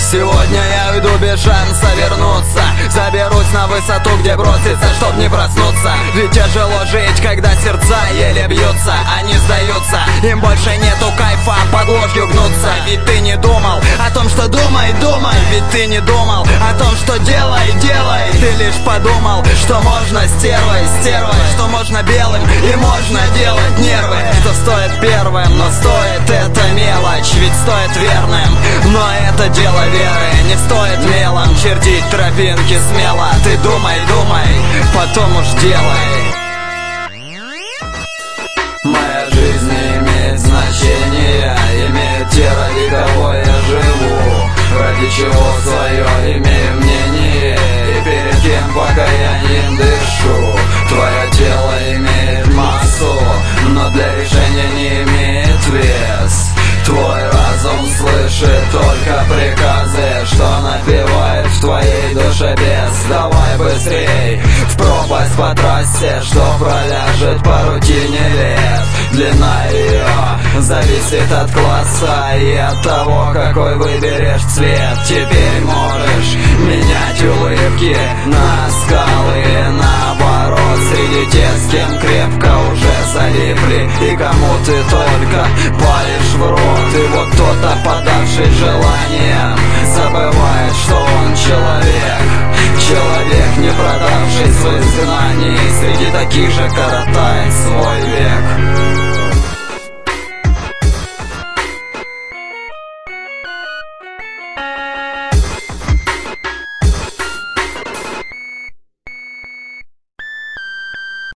Сегодня я уйду без шанса вернуться. Заберусь на высоту, где броситься, чтоб не проснуться. Ведь тяжело жить, когда сердца еле бьются. Они сдаются, им больше нету кайфа под ложью гнуться. Ведь ты не думал о том, что думай, думай. Ведь ты не думал о том, что делай, делай. Ты лишь подумал, что можно стервой, стервой, что можно белым и можно делать нервы. Что стоит первым, но стоит это мелочь. Ведь стоит верным, но это дело веры. Не стоит мелом чертить тропинки смело. Ты думай, думай, потом уж делай. Моя жизнь не имеет значения, имеет те, ради кого я живу. Ради чего свое имею мнение, и перед кем пока я не дышу. Твое тело имеет массу, но для решения не имеет вес. Твой разум слышит только приказы, что напевает в твоей душе бес. Давай быстрей в пропасть по трассе, что проляжет по рутине лет. Длина ее зависит от класса и от того, какой выберешь цвет. Теперь можешь менять улыбки на скалы, наоборот, среди тех, с кем крепко уже залипли, и кому ты только палишь в рот. И вот кто-то, подавший желанием, забывает, что он человек. Человек, не продавший свое изгнание, среди таких же коротает свой век.